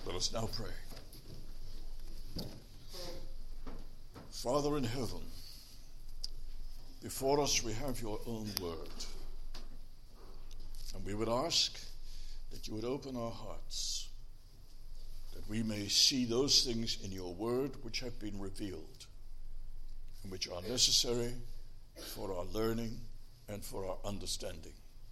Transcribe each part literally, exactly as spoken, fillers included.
Let us now pray. Father in heaven, before us we have your own word. And we would ask that you would open our hearts, that we may see those things in your word which have been revealed and which are necessary for our learning and for our understanding.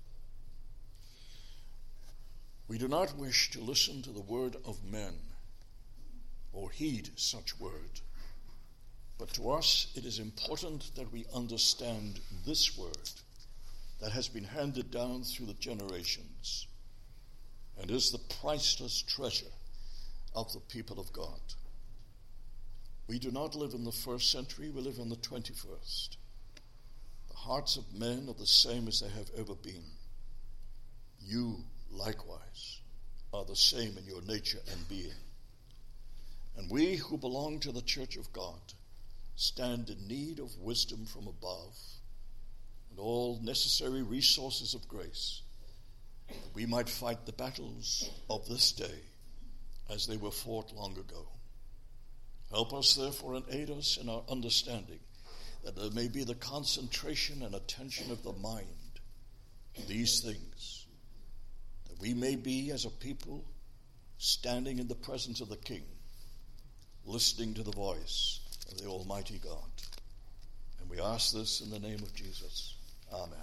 We do not wish to listen to the word of men or heed such word, but to us it is important that we understand this word that has been handed down through the generations and is the priceless treasure of the people of God. We do not live in the first century, we live in the twenty-first. The hearts of men are the same as they have ever been. You, likewise, are the same in your nature and being. And we who belong to the Church of God stand in need of wisdom from above and all necessary resources of grace, that we might fight the battles of this day as they were fought long ago. Help us, therefore, and aid us in our understanding, that there may be the concentration and attention of the mind to these things, that we may be, as a people, standing in the presence of the King, listening to the voice of the Almighty God. And we ask this in the name of Jesus. Amen.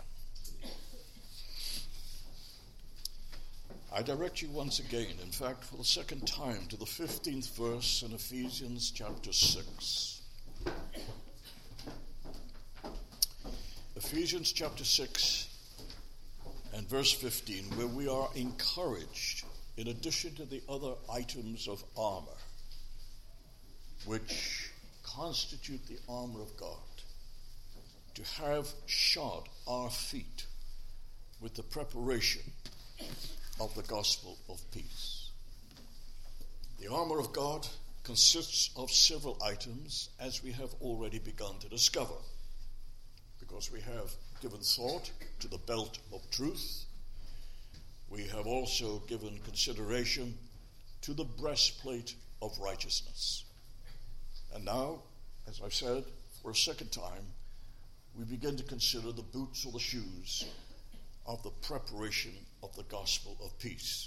I direct you once again, in fact, for the second time, to the fifteenth verse in Ephesians chapter six. Ephesians chapter six and verse fifteen, where we are encouraged, in addition to the other items of armor, which constitute the armor of God, to have shod our feet with the preparation of the gospel of peace. The armor of God consists of several items, as we have already begun to discover, because we have given thought to the belt of truth. We have also given consideration to the breastplate of righteousness. And now, as I've said, for a second time, we begin to consider the boots or the shoes of the preparation of the gospel of peace.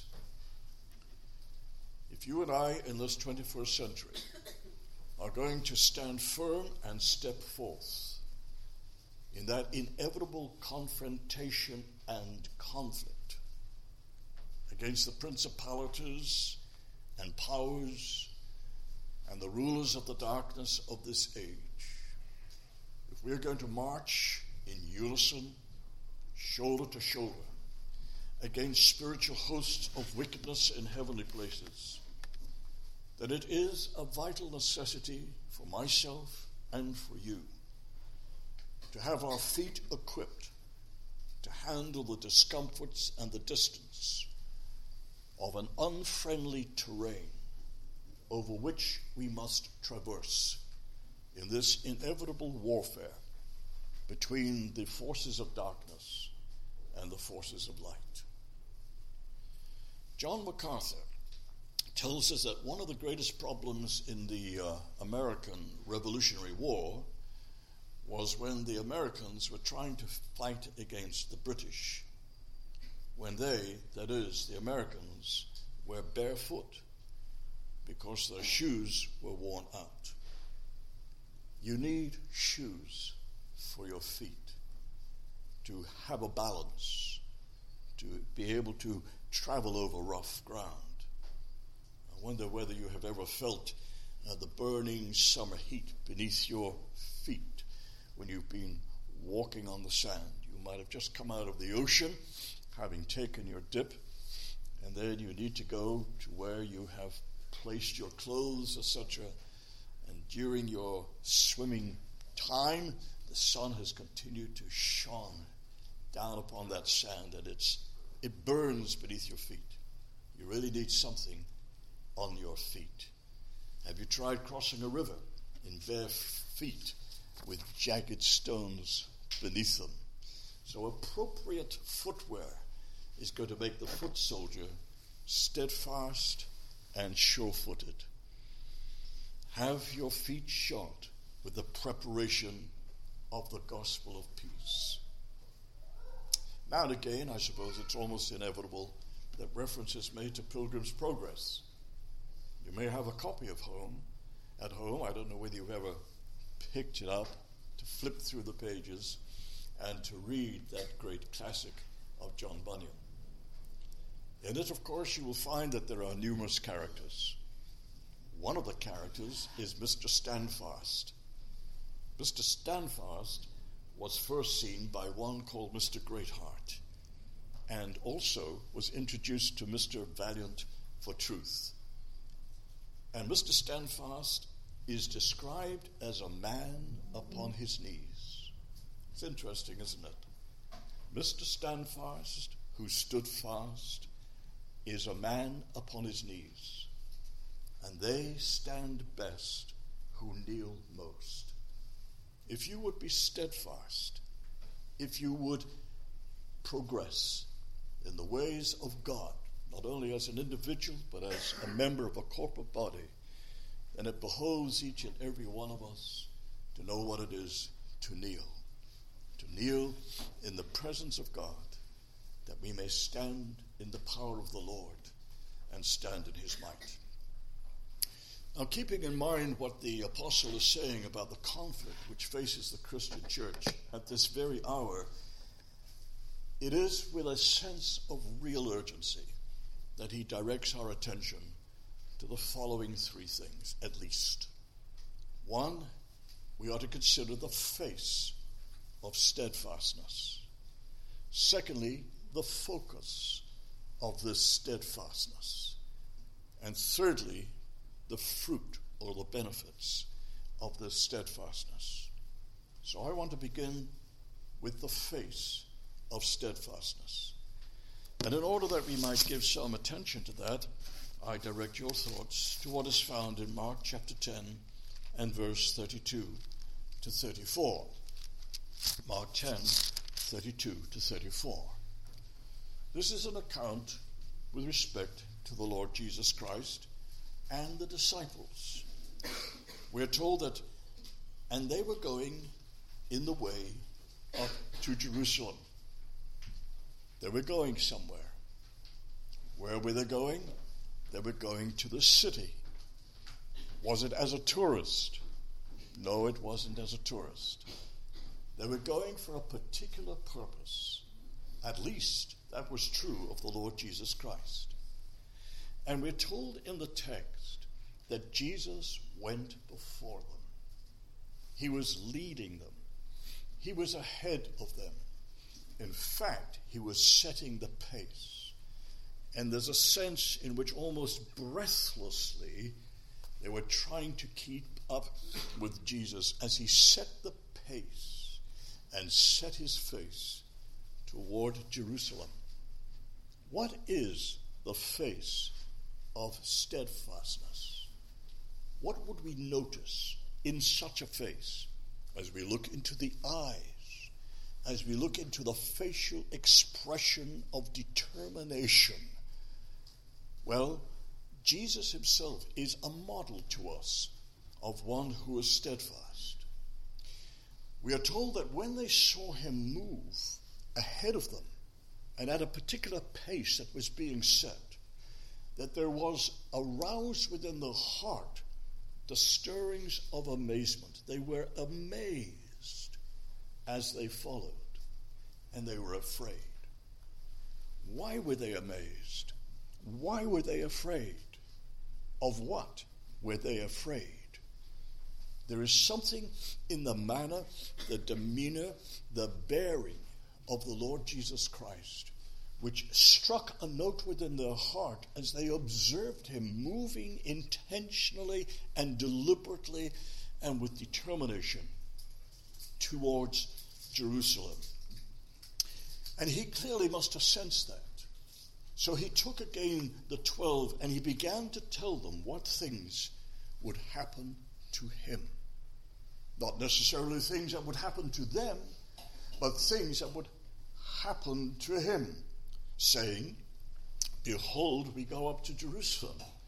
If you and I in this twenty-first century are going to stand firm and step forth in that inevitable confrontation and conflict against the principalities and powers and the rulers of the darkness of this age, if we're going to march in unison, shoulder to shoulder, against spiritual hosts of wickedness in heavenly places, then it is a vital necessity for myself and for you to have our feet equipped to handle the discomforts and the distance of an unfriendly terrain over which we must traverse in this inevitable warfare between the forces of darkness and the forces of light. John MacArthur tells us that one of the greatest problems in the uh, American Revolutionary War was when the Americans were trying to fight against the British, when they, that is, the Americans, were barefoot because their shoes were worn out. You need shoes for your feet to have a balance, to be able to travel over rough ground. I wonder whether you have ever felt uh, the burning summer heat beneath your feet when you've been walking on the sand. You might have just come out of the ocean, having taken your dip, and then you need to go to where you have placed your clothes, et cetera. And during your swimming time, the sun has continued to shine down upon that sand, and it's it burns beneath your feet. You really need something on your feet. Have you tried crossing a river in bare feet with jagged stones beneath them? So appropriate footwear is going to make the foot soldier steadfast and sure-footed. Have your feet shod with the preparation of the gospel of peace. Now and again, I suppose it's almost inevitable that reference is made to Pilgrim's Progress. You may have a copy of home at home. I don't know whether you've ever picked it up to flip through the pages and to read that great classic of John Bunyan. In it, of course, you will find that there are numerous characters. One of the characters is Mister Standfast. Mister Standfast was first seen by one called Mister Greatheart, and also was introduced to Mister Valiant for Truth. And Mister Standfast is described as a man upon his knees. It's interesting, isn't it? Mister Standfast, who stood fast, is a man upon his knees, and they stand best who kneel most. If you would be steadfast, if you would progress in the ways of God, not only as an individual, but as a member of a corporate body, then it behoves each and every one of us to know what it is to kneel. To kneel in the presence of God, that we may stand in the power of the Lord and stand in his might. Now, keeping in mind what the apostle is saying about the conflict which faces the Christian church at this very hour, it is with a sense of real urgency that he directs our attention to the following three things, at least. One, we ought to consider the face of steadfastness. Secondly, the focus of this steadfastness. And thirdly, the fruit or the benefits of this steadfastness. So I want to begin with the face of steadfastness. And in order that we might give some attention to that, I direct your thoughts to what is found in Mark chapter ten and verse thirty-two to thirty-four. Mark ten, thirty-two to thirty-four. This is an account with respect to the Lord Jesus Christ and the disciples. We're told that, and they were going in the way up to Jerusalem. They were going somewhere. Where were they going? They were going to the city. Was it as a tourist? No, it wasn't as a tourist. They were going for a particular purpose. At least that was true of the Lord Jesus Christ. And we're told in the text that Jesus went before them. He was leading them. He was ahead of them. In fact, he was setting the pace. And there's a sense in which almost breathlessly they were trying to keep up with Jesus as he set the pace and set his face toward Jerusalem. What is the face of steadfastness? What would we notice in such a face as we look into the eyes, as we look into the facial expression of determination? Well, Jesus himself is a model to us of one who is steadfast. We are told that when they saw him move ahead of them and at a particular pace that was being set, that there was aroused within the heart the stirrings of amazement. They were amazed as they followed, and they were afraid. Why were they amazed? Why were they afraid? Of what were they afraid? There is something in the manner, the demeanor, the bearing of the Lord Jesus Christ which struck a note within their heart as they observed him moving intentionally and deliberately and with determination towards Jerusalem. And he clearly must have sensed that. So he took again the twelve and he began to tell them what things would happen to him. Not necessarily things that would happen to them, but things that would happen to him, saying, "Behold, we go up to Jerusalem."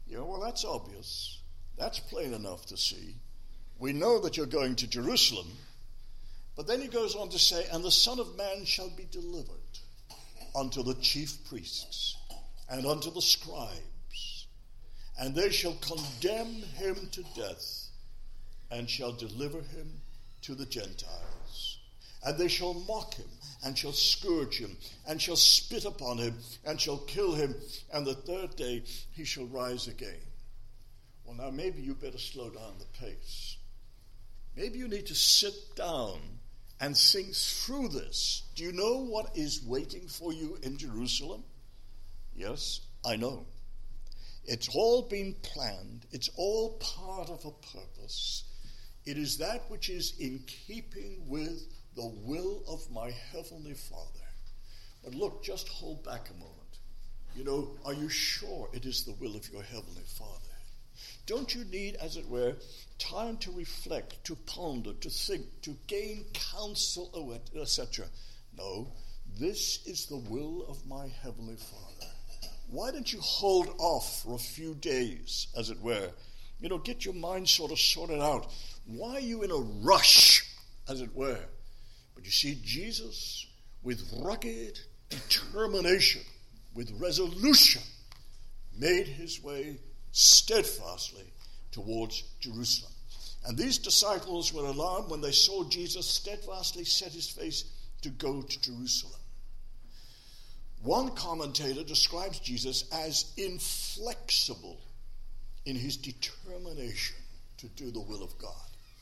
You know, well, that's obvious. That's plain enough to see. We know that you're going to Jerusalem. But then he goes on to say, and the Son of Man shall be delivered unto the chief priests and unto the scribes, and they shall condemn him to death, and shall deliver him to the Gentiles. And they shall mock him, and shall scourge him, and shall spit upon him, and shall kill him, and the third day he shall rise again. Well, now maybe you better slow down the pace. Maybe you need to sit down and think through this. Do you know what is waiting for you in Jerusalem? Yes, I know. It's all been planned. It's all part of a purpose. It is that which is in keeping with the will of my Heavenly Father. But look, just hold back a moment. You know, are you sure it is the will of your Heavenly Father? Don't you need, as it were, time to reflect, to ponder, to think, to gain counsel, et cetera? No, this is the will of my Heavenly Father. Why don't you hold off for a few days, as it were? You know, get your mind sort of sorted out. Why are you in a rush, as it were? But you see, Jesus, with rugged determination, with resolution, made his way steadfastly towards Jerusalem. And these disciples were alarmed when they saw Jesus steadfastly set his face to go to Jerusalem. One commentator describes Jesus as inflexible in his determination to do the will of God.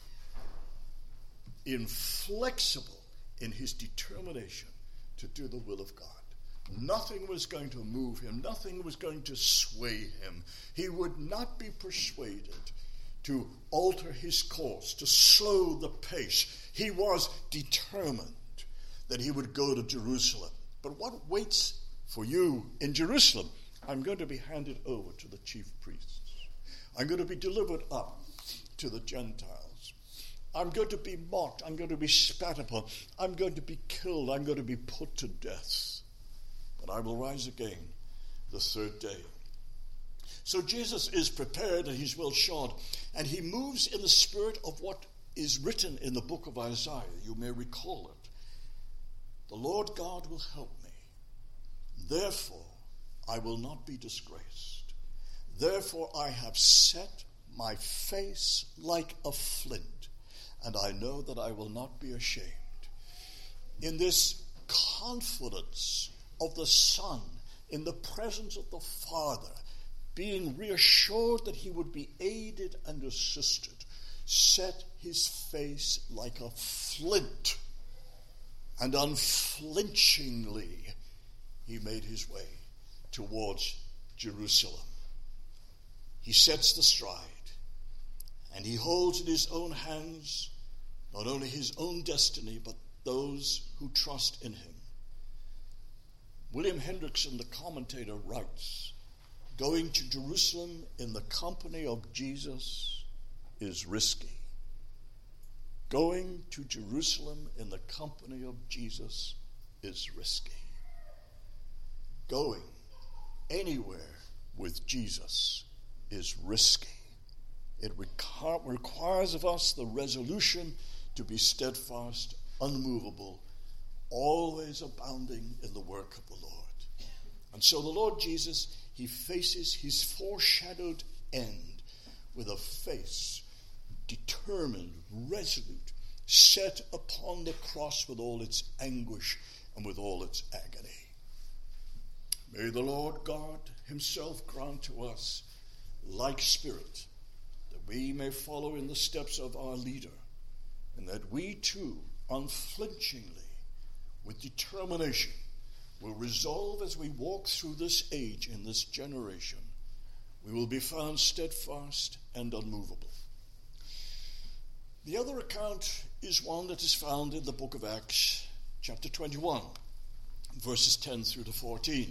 Inflexible in his determination to do the will of God. Nothing was going to move him. Nothing was going to sway him. He would not be persuaded to alter his course, to slow the pace. He was determined that he would go to Jerusalem. But what waits for you in Jerusalem? I'm going to be handed over to the chief priests. I'm going to be delivered up to the Gentiles. I'm going to be mocked. I'm going to be spat upon. I'm going to be killed. I'm going to be put to death. But I will rise again the third day. So Jesus is prepared and he's well shod, and he moves in the spirit of what is written in the book of Isaiah. You may recall it. The Lord God will help me. Therefore, I will not be disgraced. Therefore, I have set my face like a flint, and I know that I will not be ashamed. In this confidence of the Son, in the presence of the Father, being reassured that he would be aided and assisted, set his face like a flint, and unflinchingly he made his way towards Jerusalem. He sets the stride, and he holds in his own hands not only his own destiny, but those who trust in him. William Hendrickson, the commentator, writes, going to Jerusalem in the company of Jesus is risky. Going to Jerusalem in the company of Jesus is risky. Going anywhere with Jesus is risky. It reca- requires of us the resolution to be steadfast, unmovable, always abounding in the work of the Lord. And so the Lord Jesus, he faces his foreshadowed end with a face determined, resolute, set upon the cross with all its anguish and with all its agony. May the Lord God himself grant to us like spirit, that we may follow in the steps of our leader, and that we too, unflinchingly, with determination, will resolve as we walk through this age in this generation, we will be found steadfast and unmovable. The other account is one that is found in the book of Acts, chapter twenty-one, verses ten through to fourteen.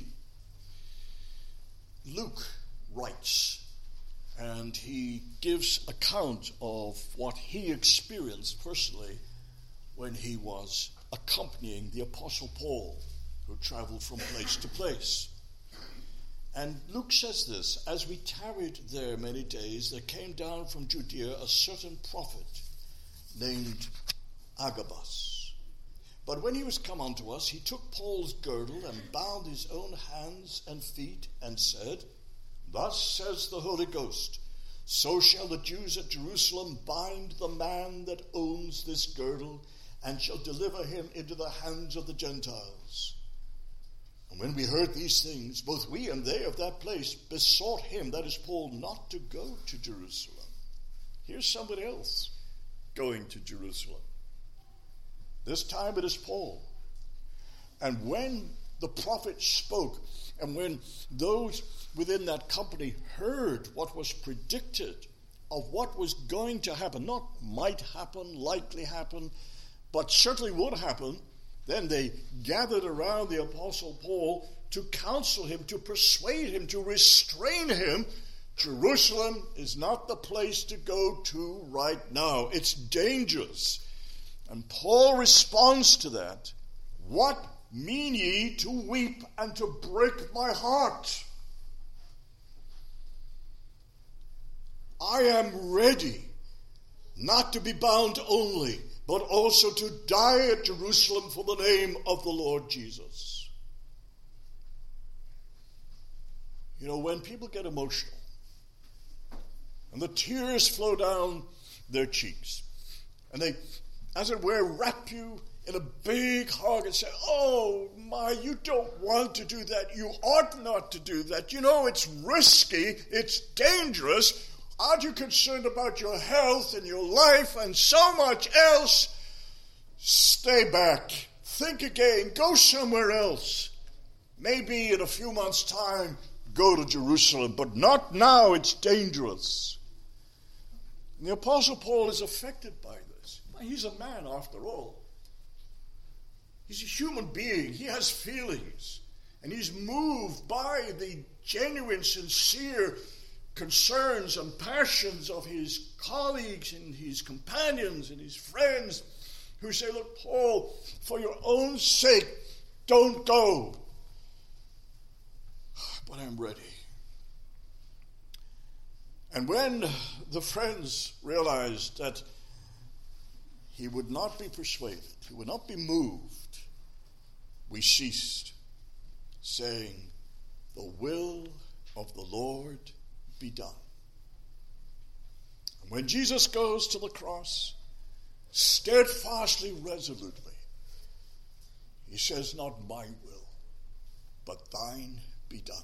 Luke writes, and he gives account of what he experienced personally when he was accompanying the Apostle Paul, who traveled from place to place. And Luke says this, as we tarried there many days, there came down from Judea a certain prophet named Agabus. But when he was come unto us, he took Paul's girdle and bound his own hands and feet and said, Thus says the Holy Ghost, so shall the Jews at Jerusalem bind the man that owns this girdle and shall deliver him into the hands of the Gentiles. And when we heard these things, both we and they of that place besought him, that is Paul, not to go to Jerusalem. Here's somebody else going to Jerusalem. This time it is Paul. And when the prophet spoke, and when those within that company heard what was predicted of what was going to happen, not might happen, likely happen, but certainly would happen, then they gathered around the Apostle Paul to counsel him, to persuade him, to restrain him. Jerusalem is not the place to go to right now. It's dangerous. And Paul responds to that. What mean ye to weep and to break my heart? I am ready not to be bound only, but also to die at Jerusalem for the name of the Lord Jesus. You know, when people get emotional and the tears flow down their cheeks, and they, as it were, wrap you in a big hug and say, oh my, you don't want to do that. You ought not to do that. You know, it's risky. It's dangerous. Aren't you concerned about your health and your life and so much else? Stay back. Think again. Go somewhere else. Maybe in a few months' time, go to Jerusalem. But not now. It's dangerous. And the Apostle Paul is affected by this. He's a man, after all. He's a human being. He has feelings. And he's moved by the genuine, sincere concerns and passions of his colleagues and his companions and his friends who say, look, Paul, for your own sake, don't go. But I'm ready. And when the friends realized that he would not be persuaded, he would not be moved, we ceased, saying, the will of the Lord be done. And when Jesus goes to the cross, steadfastly, resolutely, he says, not my will, but thine be done.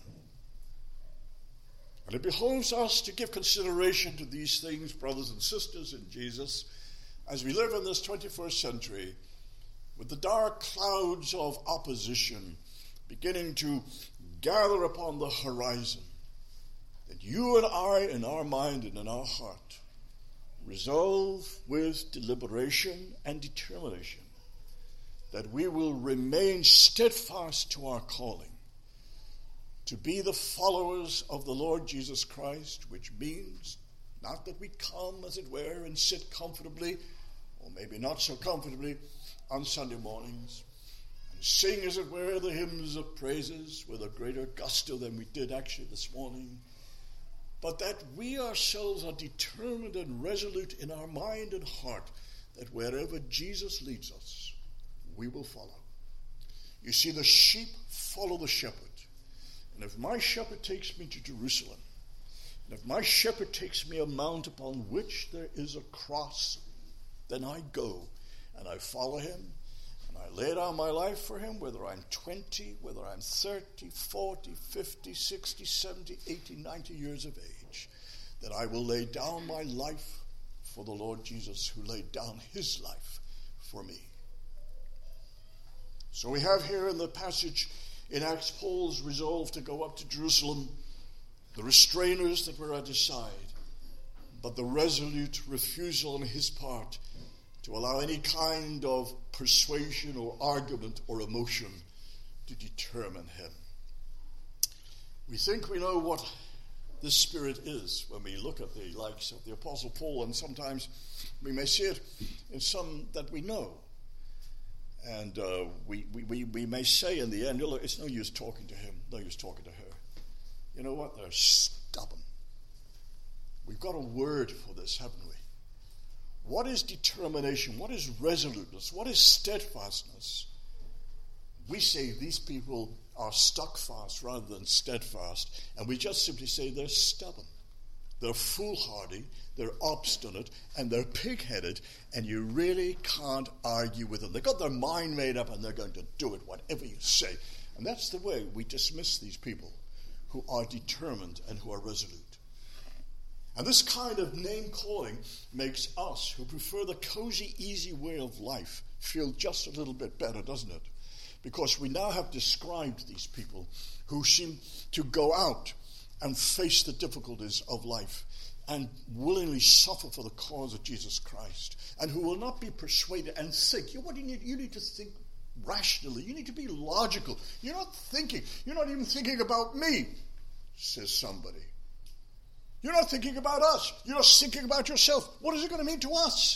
And it behoves us to give consideration to these things, brothers and sisters in Jesus, as we live in this twenty-first century, with the dark clouds of opposition beginning to gather upon the horizon, that you and I, in our mind and in our heart, resolve with deliberation and determination that we will remain steadfast to our calling, to be the followers of the Lord Jesus Christ, which means not that we come, as it were, and sit comfortably, or maybe not so comfortably, on Sunday mornings, and sing, as it were, the hymns of praises with a greater gusto than we did actually this morning, but that we ourselves are determined and resolute in our mind and heart that wherever Jesus leads us, we will follow. You see, the sheep follow the shepherd. And if my shepherd takes me to Jerusalem, and if my shepherd takes me a mount upon which there is a cross, then I go and I follow him, and I lay down my life for him, whether I'm twenty, whether I'm thirty, forty, fifty, sixty, seventy, eighty, ninety years of age, that I will lay down my life for the Lord Jesus, who laid down his life for me. So we have here in the passage in Acts Paul's resolve to go up to Jerusalem, the restrainers that were at his side, but the resolute refusal on his part to allow any kind of persuasion or argument or emotion to determine him. We think we know what this spirit is when we look at the likes of the Apostle Paul, and sometimes we may see it in some that we know. And uh, we, we, we may say in the end, look, it's no use talking to him, no use talking to her. You know what? They're stubborn. We've got a word for this, haven't we? What is determination? What is resoluteness? What is steadfastness? We say these people are stuck fast rather than steadfast, and we just simply say they're stubborn. They're foolhardy, they're obstinate, and they're pig-headed, and you really can't argue with them. They've got their mind made up, and they're going to do it, whatever you say. And that's the way we dismiss these people who are determined and who are resolute. And this kind of name-calling makes us, who prefer the cozy, easy way of life, feel just a little bit better, doesn't it? Because we now have described these people who seem to go out and face the difficulties of life and willingly suffer for the cause of Jesus Christ, and who will not be persuaded and think. You, what do you need? You need to think rationally. You need to be logical. You're not thinking. You're not even thinking about me, says somebody. You're not thinking about us. You're just thinking about yourself. What is it going to mean to us?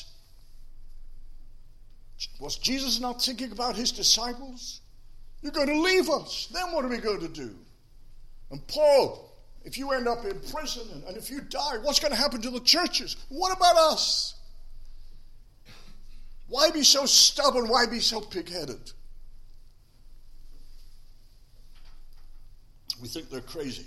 Was Jesus not thinking about his disciples? You're going to leave us. Then what are we going to do? And Paul, if you end up in prison and, and if you die, what's going to happen to the churches? What about us? Why be so stubborn? Why be so pig-headed? We think they're crazy.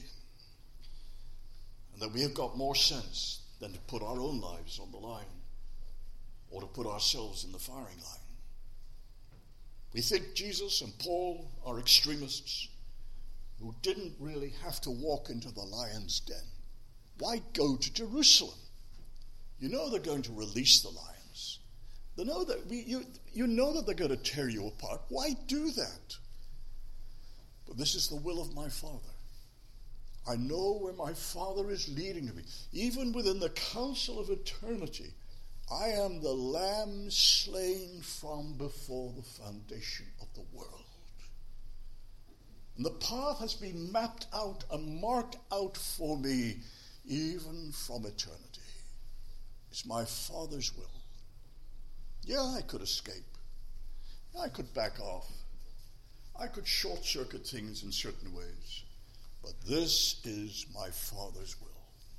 That we have got more sense than to put our own lives on the line or to put ourselves in the firing line. We think Jesus and Paul are extremists who didn't really have to walk into the lion's den. Why go to Jerusalem? You know they're going to release the lions. They know that we, you, you know that they're going to tear you apart. Why do that? But this is the will of my Father. I know where my Father is leading me. Even within the council of eternity, I am the lamb slain from before the foundation of the world. And the path has been mapped out and marked out for me even from eternity. It's my Father's will. Yeah, I could escape. I could back off. I could short-circuit things in certain ways. But this is my Father's will.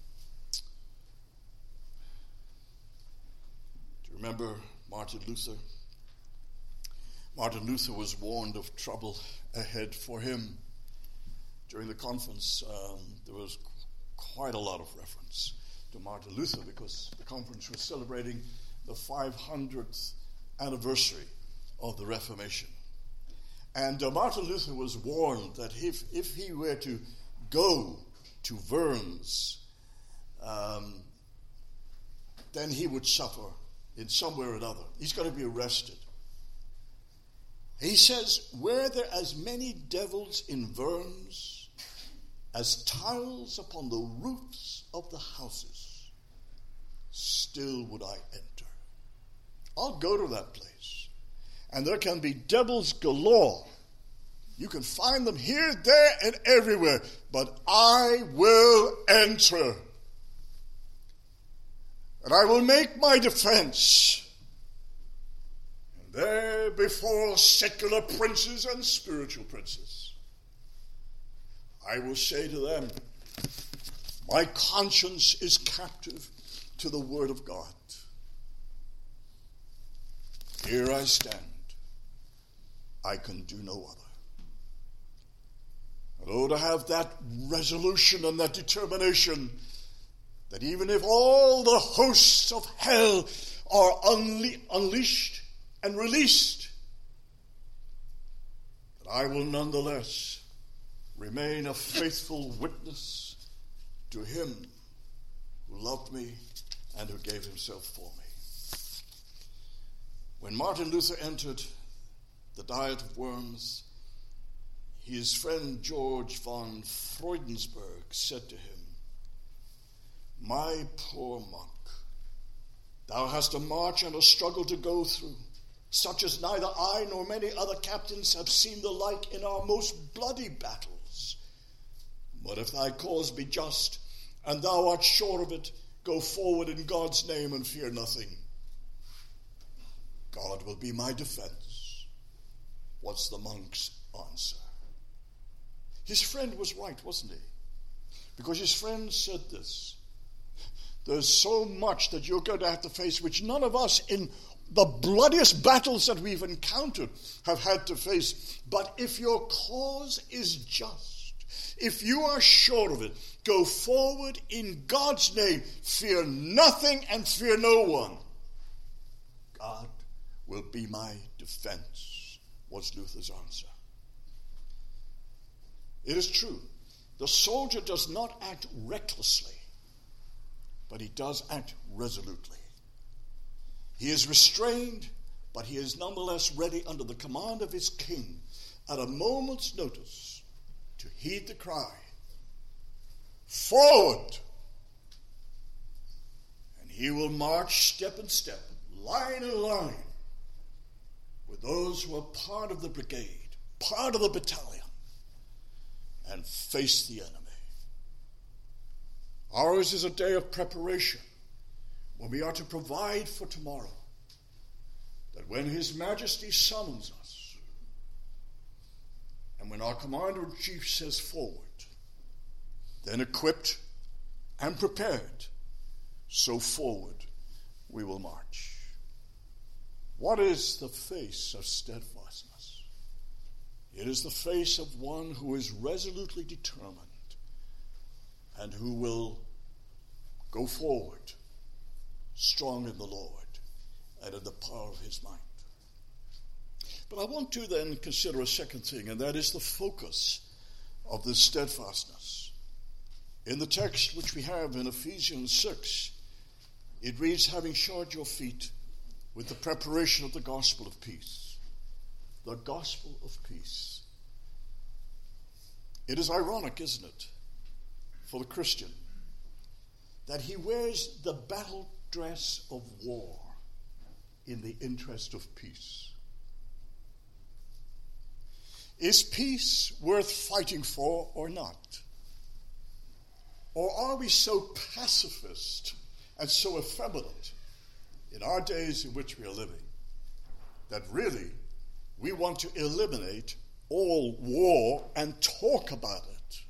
Do you remember Martin Luther? Martin Luther was warned of trouble ahead for him. During the conference, um, there was quite a lot of reference to Martin Luther because the conference was celebrating the five hundredth anniversary of the Reformation. And uh, Martin Luther was warned that if, if he were to go to Worms, um, then he would suffer in some way or another. He's going to be arrested. He says, were there as many devils in Worms as tiles upon the roofs of the houses, still would I enter. I'll go to that place. And there can be devils galore. You can find them here, there, and everywhere. But I will enter. And I will make my defense. And there before secular princes and spiritual princes, I will say to them, my conscience is captive to the word of God. Here I stand. I can do no other. And oh, to have that resolution and that determination that even if all the hosts of hell are unle- unleashed and released, that I will nonetheless remain a faithful witness to him who loved me and who gave himself for me. When Martin Luther entered the Diet of Worms, his friend George von Freudensberg said to him, my poor monk, thou hast a march and a struggle to go through, such as neither I nor many other captains have seen the like in our most bloody battles. But if thy cause be just, and thou art sure of it, go forward in God's name and fear nothing. God will be my defense. What's the monk's answer? His friend was right, wasn't he? Because his friends said this: there's so much that you're going to have to face which none of us in the bloodiest battles that we've encountered have had to face. But if your cause is just, if you are sure of it, go forward in God's name. Fear nothing and fear no one. God will be my defense, was Luther's answer. It is true, the soldier does not act recklessly, but he does act resolutely. He is restrained, but he is nonetheless ready under the command of his king at a moment's notice to heed the cry, forward! And he will march step in step, line in line, with those who are part of the brigade, part of the battalion, and face the enemy. Ours is a day of preparation when we are to provide for tomorrow, that when His Majesty summons us, and when our Commander-in-Chief says forward, then equipped and prepared, so forward we will march. What is the face of steadfastness? It is the face of one who is resolutely determined and who will go forward strong in the Lord and in the power of His might. But I want to then consider a second thing, and that is the focus of this steadfastness. In the text which we have in Ephesians six, it reads, having shod your feet with the preparation of the gospel of peace. The gospel of peace. It is ironic, isn't it, for the Christian, that he wears the battle dress of war in the interest of peace. Is peace worth fighting for or not? Or are we so pacifist and so effeminate in our days in which we are living that really we want to eliminate all war and talk about it?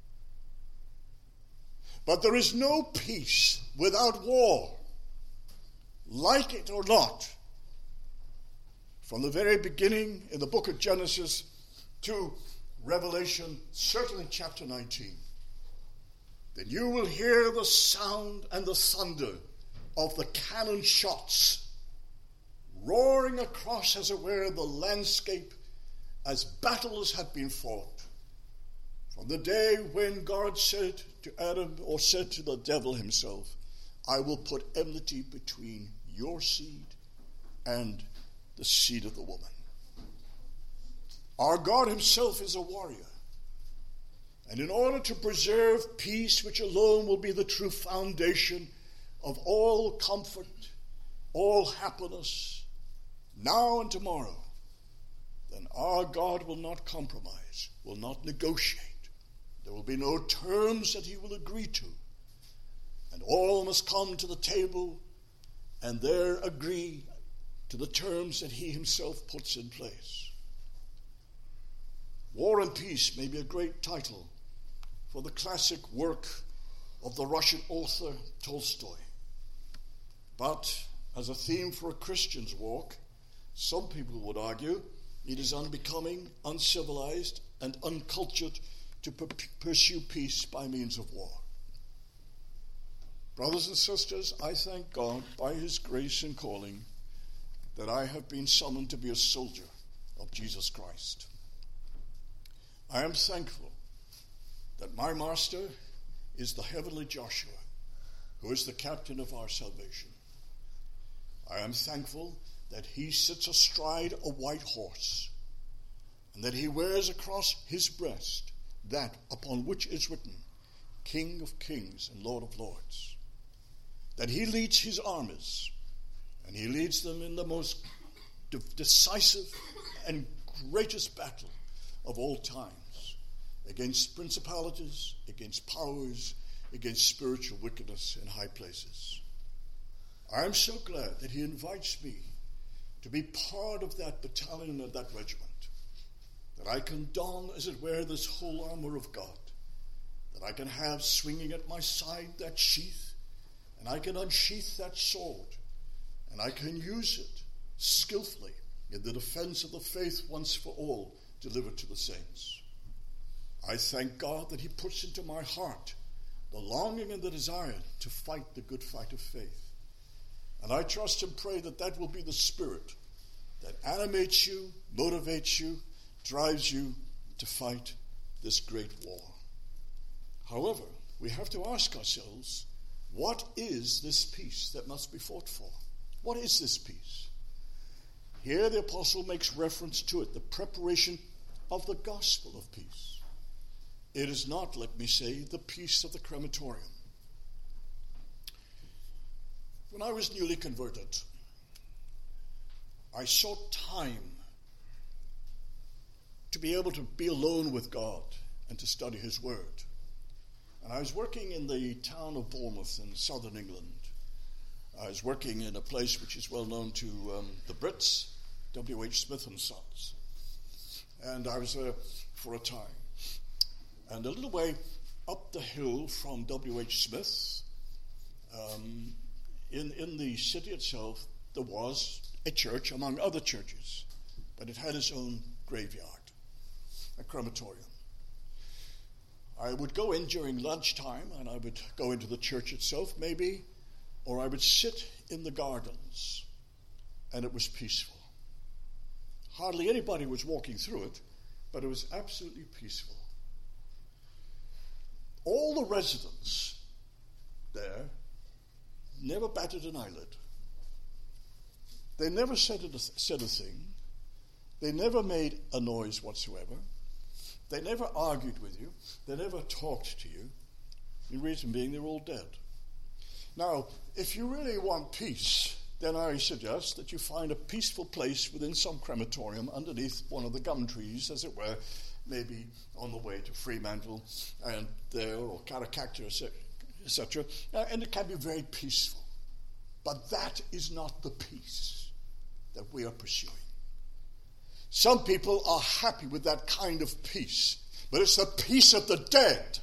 But there is no peace without war, like it or not. From the very beginning in the book of Genesis to Revelation, certainly chapter nineteen, then you will hear the sound and the thunder of the cannon shots roaring across, as it were, the landscape as battles have been fought. From the day when God said to Adam, or said to the devil himself, I will put enmity between your seed and the seed of the woman. Our God himself is a warrior. And in order to preserve peace, which alone will be the true foundation of all comfort, all happiness, now and tomorrow, then our God will not compromise, will not negotiate. There will be no terms that he will agree to. And all must come to the table and there agree to the terms that he himself puts in place. War and Peace may be a great title for the classic work of the Russian author Tolstoy. But as a theme for a Christian's walk, some people would argue it is unbecoming, uncivilized, and uncultured to per- pursue peace by means of war. Brothers and sisters, I thank God by his grace and calling that I have been summoned to be a soldier of Jesus Christ. I am thankful that my master is the heavenly Joshua, who is the captain of our salvation. I am thankful that he sits astride a white horse, and that he wears across his breast that upon which is written, King of Kings and Lord of Lords. That he leads his armies, and he leads them in the most de- decisive and greatest battle of all times, against principalities, against powers, against spiritual wickedness in high places. I am so glad that he invites me to be part of that battalion and that regiment, that I can don, as it were, this whole armor of God, that I can have swinging at my side that sheath, and I can unsheath that sword, and I can use it skillfully in the defense of the faith once for all delivered to the saints. I thank God that he puts into my heart the longing and the desire to fight the good fight of faith. And I trust and pray that that will be the spirit that animates you, motivates you, drives you to fight this great war. However, we have to ask ourselves, what is this peace that must be fought for? What is this peace? Here the apostle makes reference to it, the preparation of the gospel of peace. It is not, let me say, the peace of the crematorium. When I was newly converted, I sought time to be able to be alone with God and to study his word. And I was working in the town of Bournemouth in southern England. I was working in a place which is well known to um, the Brits, W H Smith and Sons. And I was there for a time. And a little way up the hill from W H Smith, um, in, in the city itself, there was a church among other churches, but it had its own graveyard, a crematorium. I would go in during lunchtime, and I would go into the church itself, maybe, or I would sit in the gardens, and it was peaceful. Hardly anybody was walking through it, but it was absolutely peaceful. All the residents there never batted an eyelid. They never said a, said a thing. They never made a noise whatsoever. They never argued with you. They never talked to you. The reason being they're all dead. Now, if you really want peace, then I suggest that you find a peaceful place within some crematorium underneath one of the gum trees, as it were, maybe on the way to Fremantle and there, or Caracacta, et cetera. And it can be very peaceful. But that is not the peace that we are pursuing. Some people are happy with that kind of peace, but it's the peace of the dead.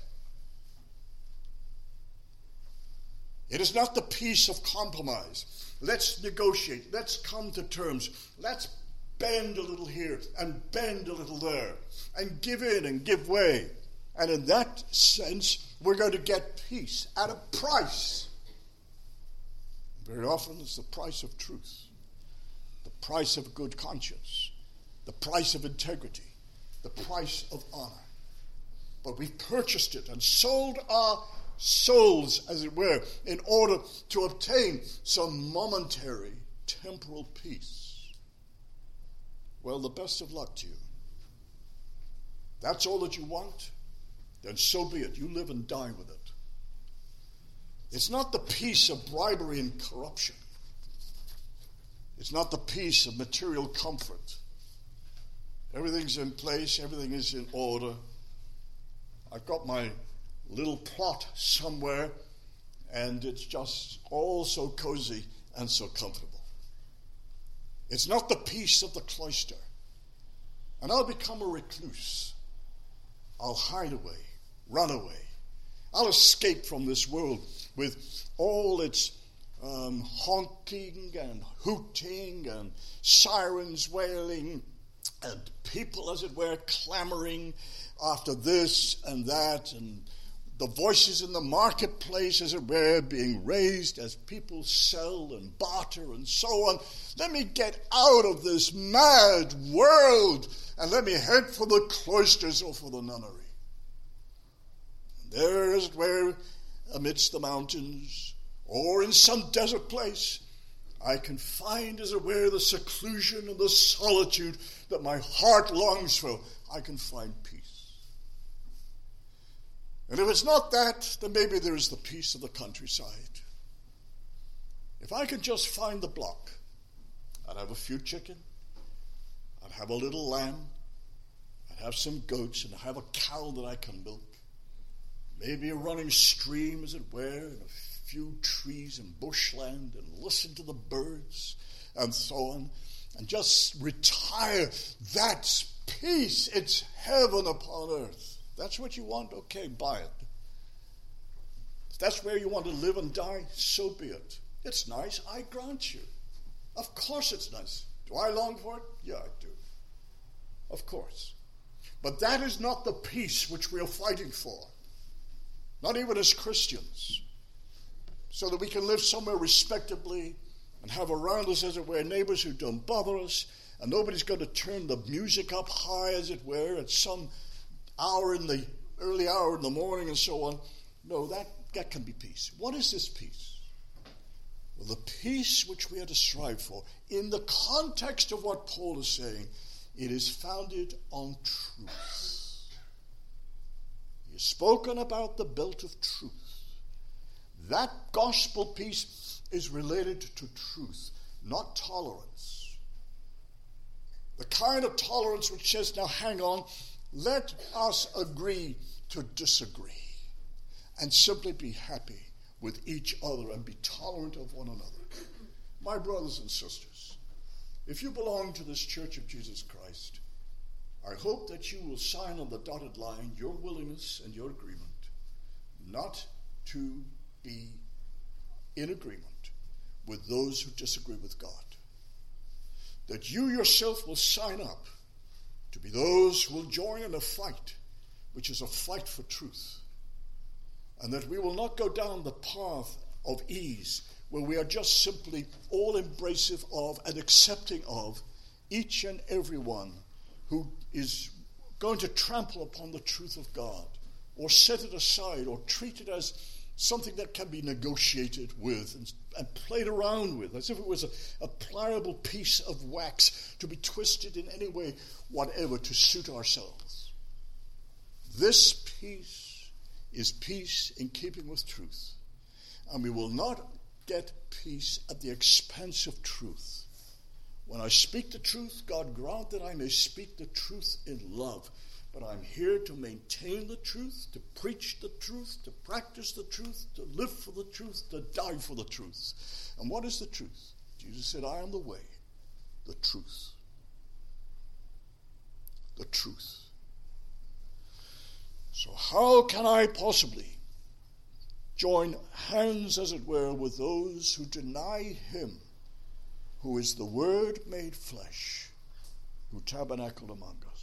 It is not the peace of compromise. Let's negotiate. Let's come to terms. Let's bend a little here and bend a little there and give in and give way. And in that sense, we're going to get peace at a price. Very often it's the price of truth, the price of a good conscience, the price of integrity, the price of honor. But we've purchased it and sold our souls, as it were, in order to obtain some momentary temporal peace. Well, the best of luck to you. That's all that you want, then so be it. You live and die with it. It's not the peace of bribery and corruption. It's not the peace of material comfort. Everything's in place, everything is in order. I've got my little plot somewhere, and it's just all so cozy and so comfortable. It's not the peace of the cloister. And I'll become a recluse. I'll hide away, run away. I'll escape from this world with all its um, honking and hooting and sirens wailing and people, as it were, clamoring after this and that, and the voices in the marketplace, as it were, being raised as people sell and barter and so on. Let me get out of this mad world and let me head for the cloisters or for the nunnery. And there, as it were, amidst the mountains or in some desert place, I can find, as it were, the seclusion and the solitude that my heart longs for. I can find peace. And if it's not that, then maybe there is the peace of the countryside. If I can just find the block, I'd have a few chicken, I'd have a little lamb, I'd have some goats, and I'd have a cow that I can milk. Maybe a running stream, as it were, and a few trees and bushland, and listen to the birds, and so on, and just retire. That's peace. It's heaven upon earth. That's what you want? Okay, buy it. If that's where you want to live and die, so be it. It's nice, I grant you. Of course it's nice. Do I long for it? Yeah, I do. Of course. But that is not the peace which we are fighting for. Not even as Christians. So that we can live somewhere respectably and have around us, as it were, neighbors who don't bother us, and nobody's going to turn the music up high, as it were, at some hour in the early hour in the morning and so on. No, that, that can be peace. What is this peace? Well, the peace which we are to strive for, in the context of what Paul is saying, it is founded on truth. He has spoken about the belt of truth. That gospel peace is related to truth, not tolerance. The kind of tolerance which says, now hang on, let us agree to disagree and simply be happy with each other and be tolerant of one another. My brothers and sisters, if you belong to this Church of Jesus Christ, I hope that you will sign on the dotted line your willingness and your agreement not to be in agreement with those who disagree with God. That you yourself will sign up to be those who will join in a fight, which is a fight for truth. And that we will not go down the path of ease, where we are just simply all embracive of and accepting of each and every one who is going to trample upon the truth of God, or set it aside, or treat it as something that can be negotiated with and, and played around with, as if it was a, a pliable piece of wax to be twisted in any way, whatever, to suit ourselves. This peace is peace in keeping with truth. And we will not get peace at the expense of truth. When I speak the truth, God grant that I may speak the truth in love. But I'm here to maintain the truth, to preach the truth, to practice the truth, to live for the truth, to die for the truth. And what is the truth? Jesus said, I am the way, the truth. The truth. So how can I possibly join hands, as it were, with those who deny him who is the Word made flesh, who tabernacled among us?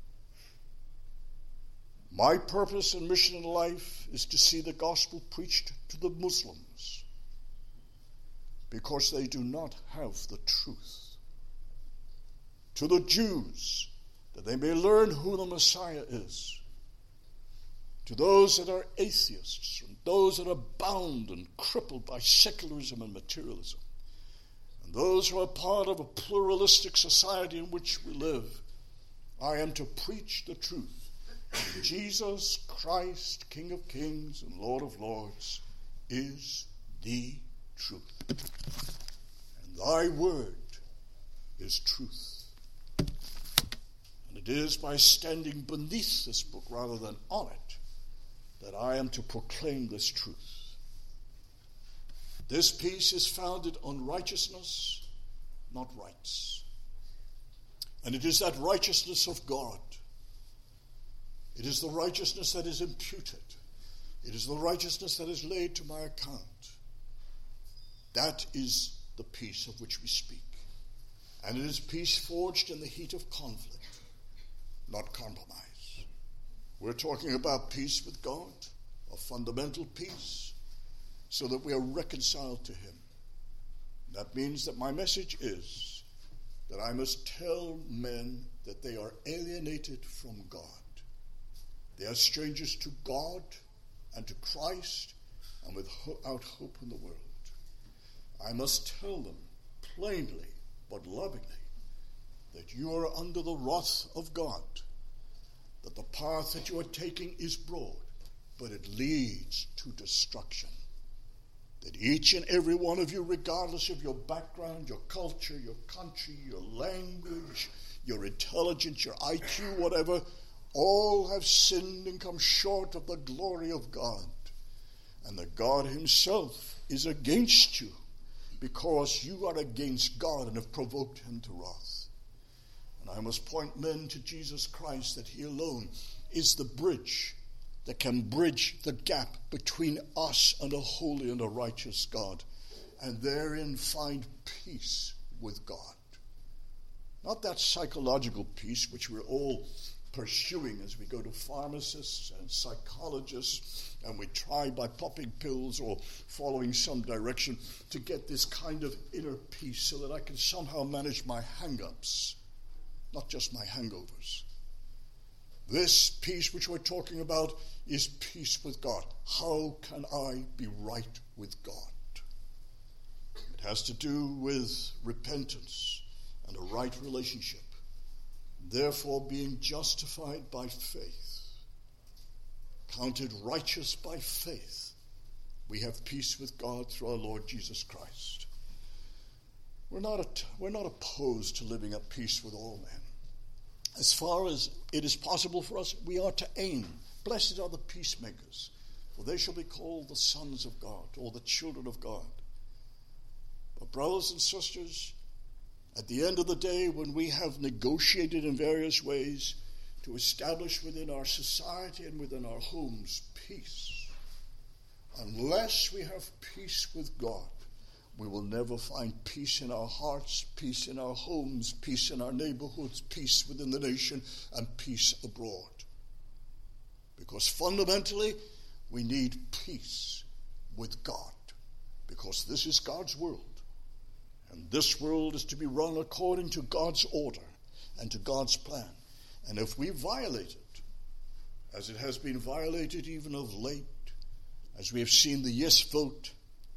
My purpose and mission in life is to see the gospel preached to the Muslims, because they do not have the truth. To the Jews, that they may learn who the Messiah is. To those that are atheists, and those that are bound and crippled by secularism and materialism, and those who are part of a pluralistic society in which we live, I am to preach the truth. Jesus Christ, King of Kings and Lord of Lords, is the truth. And thy word is truth. And it is by standing beneath this book rather than on it that I am to proclaim this truth. This peace is founded on righteousness, not rights. And it is that righteousness of God. It is the righteousness that is imputed. It is the righteousness that is laid to my account. That is the peace of which we speak. And it is peace forged in the heat of conflict, not compromise. We're talking about peace with God, a fundamental peace, so that we are reconciled to him. That means that my message is that I must tell men that they are alienated from God. They are strangers to God and to Christ, and without hope in the world. I must tell them plainly but lovingly that you are under the wrath of God, that the path that you are taking is broad, but it leads to destruction. That each and every one of you, regardless of your background, your culture, your country, your language, your intelligence, your I Q, whatever, all have sinned and come short of the glory of God. And that God himself is against you because you are against God and have provoked him to wrath. And I must point men to Jesus Christ, that he alone is the bridge that can bridge the gap between us and a holy and a righteous God, and therein find peace with God. Not that psychological peace which we're all pursuing as we go to pharmacists and psychologists, and we try by popping pills or following some direction to get this kind of inner peace so that I can somehow manage my hang-ups, not just my hangovers. This peace which we're talking about is peace with God. How can I be right with God? It has to do with repentance and a right relationship. Therefore, being justified by faith, counted righteous by faith, we have peace with God through our Lord Jesus Christ. We're not, at, we're not opposed to living at peace with all men. As far as it is possible for us, we are to aim. Blessed are the peacemakers, for they shall be called the sons of God, or the children of God. But brothers and sisters, at the end of the day, when we have negotiated in various ways to establish within our society and within our homes peace, unless we have peace with God, we will never find peace in our hearts, peace in our homes, peace in our neighborhoods, peace within the nation, and peace abroad. Because fundamentally, we need peace with God, because this is God's world. And this world is to be run according to God's order and to God's plan. And if we violate it, as it has been violated even of late, as we have seen the yes vote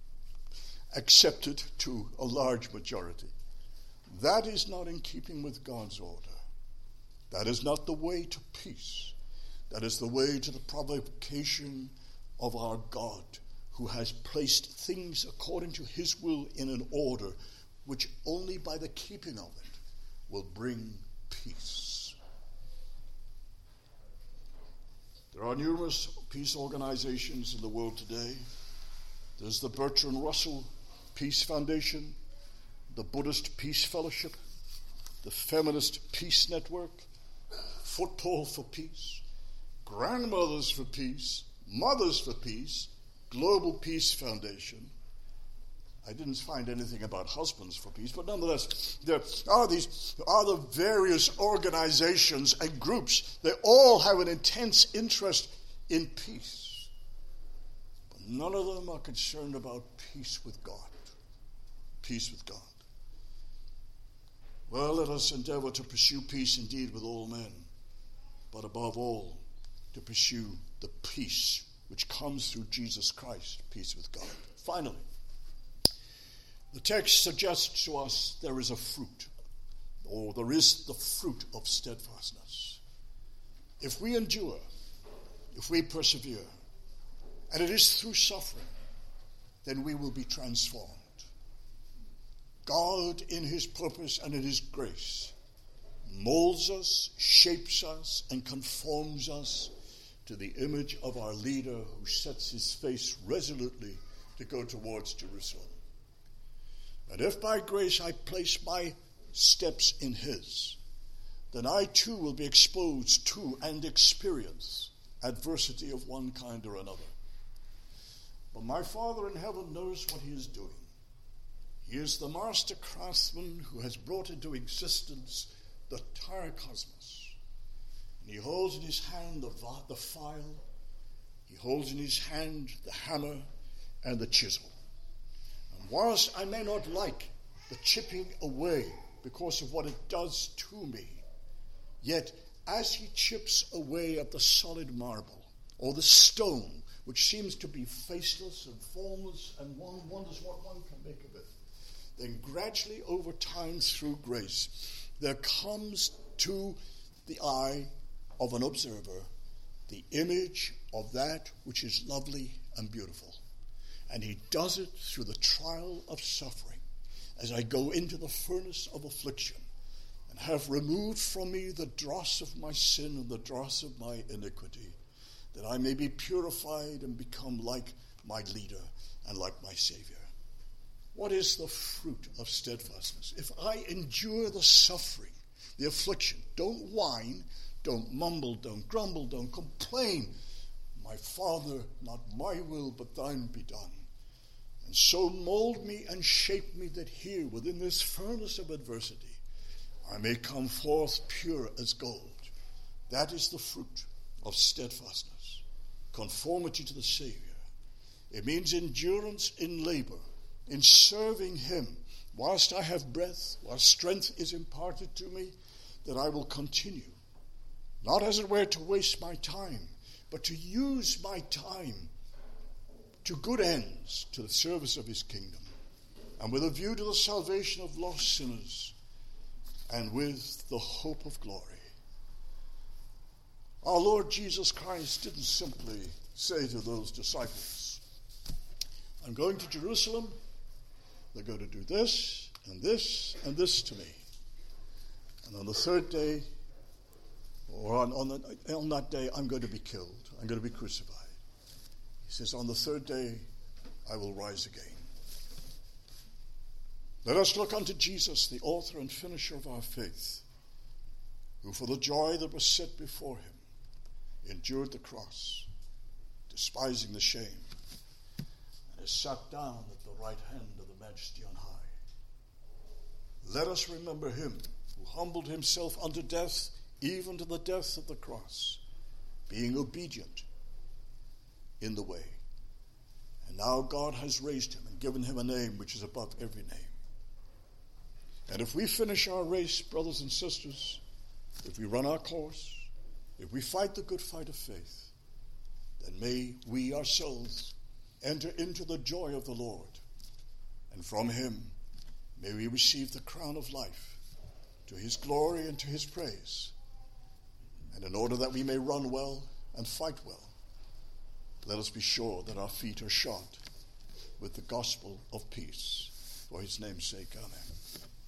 accepted to a large majority, that is not in keeping with God's order. That is not the way to peace. That is the way to the provocation of our God, who has placed things according to his will in an order which only by the keeping of it will bring peace. There are numerous peace organizations in the world today. There's the Bertrand Russell Peace Foundation, the Buddhist Peace Fellowship, the Feminist Peace Network, Football for Peace, Grandmothers for Peace, Mothers for Peace, Global Peace Foundation. I didn't find anything about Husbands for Peace, but nonetheless, there are these other various organizations and groups. They all have an intense interest in peace. But none of them are concerned about peace with God. Peace with God. Well, let us endeavor to pursue peace indeed with all men, but above all, to pursue the peace which comes through Jesus Christ, peace with God. Finally, the text suggests to us there is a fruit, or there is the fruit of steadfastness. If we endure, if we persevere, and it is through suffering, then we will be transformed. God, in his purpose and in his grace, molds us, shapes us, and conforms us to the image of our leader who sets his face resolutely to go towards Jerusalem. And if by grace I place my steps in his, then I too will be exposed to and experience adversity of one kind or another. But my Father in heaven knows what he is doing. He is the master craftsman who has brought into existence the entire cosmos. And he holds in his hand the, the file, he holds in his hand the hammer and the chisel. And whilst I may not like the chipping away because of what it does to me, yet as he chips away at the solid marble or the stone, which seems to be faceless and formless, and one wonders what one can make of it, then gradually over time through grace, there comes to the eye of an observer the image of that which is lovely and beautiful. And he does it through the trial of suffering, as I go into the furnace of affliction and have removed from me the dross of my sin and the dross of my iniquity, that I may be purified and become like my leader and like my Savior. What is the fruit of steadfastness? If I endure the suffering, the affliction, don't whine, don't mumble, don't grumble, don't complain. My Father, not my will, but thine be done. And so mold me and shape me that here, within this furnace of adversity, I may come forth pure as gold. That is the fruit of steadfastness, conformity to the Savior. It means endurance in labor, in serving him, whilst I have breath, whilst strength is imparted to me, that I will continue, not as it were to waste my time, but to use my time to good ends, to the service of his kingdom, and with a view to the salvation of lost sinners, and with the hope of glory. Our Lord Jesus Christ didn't simply say to those disciples, I'm going to Jerusalem, they're going to do this and this and this to me. And on the third day, or on, on, the, on that day, I'm going to be killed. I'm going to be crucified. He says, on the third day, I will rise again. Let us look unto Jesus, the author and finisher of our faith, who for the joy that was set before him endured the cross, despising the shame, and is sat down at the right hand of the Majesty on high. Let us remember him who humbled himself unto death, even to the death of the cross, being obedient in the way. And now God has raised him and given him a name which is above every name. And if we finish our race, brothers and sisters, if we run our course, if we fight the good fight of faith, then may we ourselves enter into the joy of the Lord, and from him may we receive the crown of life, to his glory and to his praise. And in order that we may run well and fight well, let us be sure that our feet are shod with the gospel of peace. For his name's sake, amen.